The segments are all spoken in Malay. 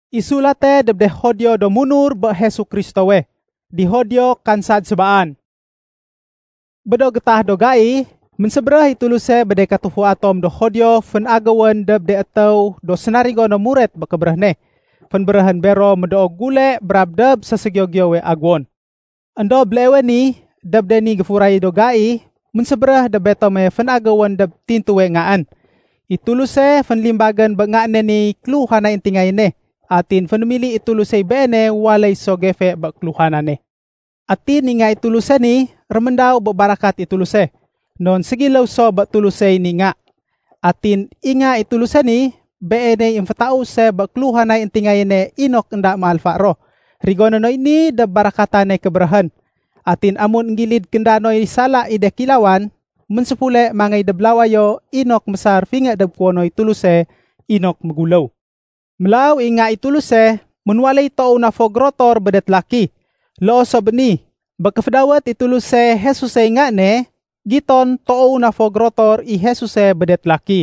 Isulate debde hodio do munur be Yesus Kristo we. Di hodio kansad sebaan. Bedo getah do gai, menseberah ituluse bede katufu atom do hodio fen agawan debde atau do senarigo no muret bekeberah ne. Fen berahan bero medo gule brabdeb sesegyo-gyo we agwon. Ando blewe ni debde ni gefurai do gai, menseberah de betome fen agawan deb tintu we ngaan. Ituluse fen limbagan be ngane ni kluhana intingay ne. Atin fenemili ituluse bene walay sogefe be kluhana ne. Atin nga ituluse ni remendau be barakat ituluse. Non segilaw so be tuluse ni nga. Atin inga ituluse ni bene imfatau se be kluhana intingay ne inok nda maalfa ro. Rigono no ini de barakatane keberahan. Atin amun ngilid kendanoy sala ide kilawan, mensepule mangay de blawayo inok mesar finga de kuonoy tuluse inok megulaw. Melaw inga ituluse menwalay tao na fogrotor bedet laki. Loo so beni, bakafdawat ituluse Hesuse nga ne, giton tao na fogrotor i Hesuse bedet laki.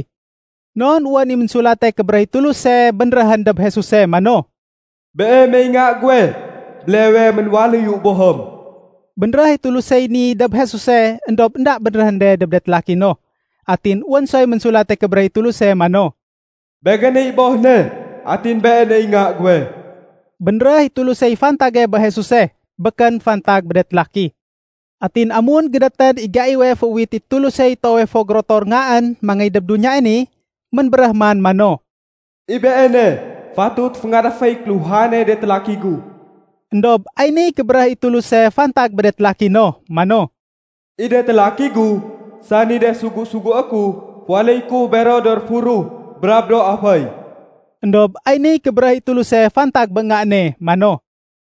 Non uwan ni mensulate keberai tuluse benrahan dab Hesuse mano. Beeme nga gue, blewe menwalay yu bohom. Benrah ituluse ni dab Hesuse endop ndak benrahan de bedet laki no. Atin uwan soy mensulate keberai tuluse mano. Begane iboh ne. Atin beene inga gue. Benrah itulusay fantage ba Hesuse, bekan fantag bedet laki. Atin amun gedatan igaiwe fuwit itulusay towe fogrotor ngaan mangay dabdunya ini, menberahman mano. Ibeene, fatut fengarafay kluhane det laki gu. Endob, ayni keberah ituluse fantag bedet laki no, mano. Ide telaki gu, sani de sugu-sugu aku, walaiku berodor furu, brabdo afay. Endob, ayni keberah ituluse fantag bengane, mano.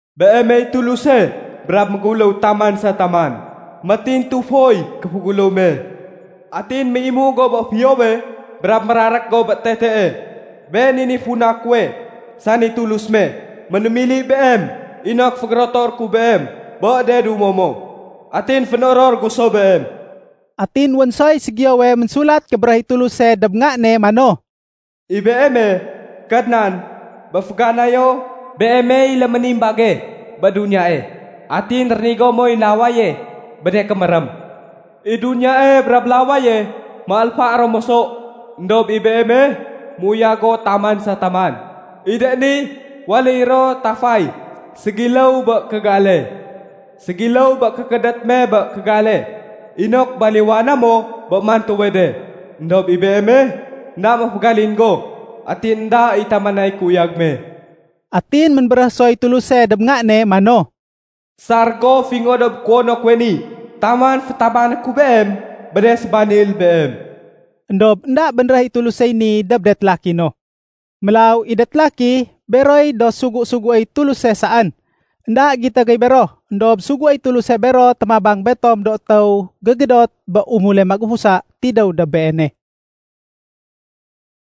Beeme ituluse, brab megulaw taman sa taman. Matin tufoy, kepugulaw me. Atin meimu go ba fiyobe, brab merarak go ba tetee. Ben ini funakwe, sani tulus me. Menemili BM, inak fogrotor ku BM, ba dedu momo. Atin fenoror guso BM. Atin wansoy sigiyawe mensulat keberah ituluse debngane, mano. IBM kadnan bafganayo BMA la menimbage badunya atin rnigo moy lawaye bade kemeram idunya brab lawaye malfa aromoso ndob IBM muyago taman sa taman ide ni waliro tafai segilaw ba kegalau ba kekedat me ba kegale inok baliwana mo ba mantuwede ndob IBM na mafgalin go atin da itamanay kuyag me. Atin menberasoy tuluse debngane mano. Sargo fingodob kuono kweni. Taman fetaban ku BM. Bedes banil BM. Endob ndak benrah ituluse ni debdet laki no. Melau idet laki beroy do sugu-sugu ay tuluse saan. Ndak kita gay bero. Endob sugu ay tuluse bero temabang betom do tau gegedot ba umule maguhusa tidaw da bene.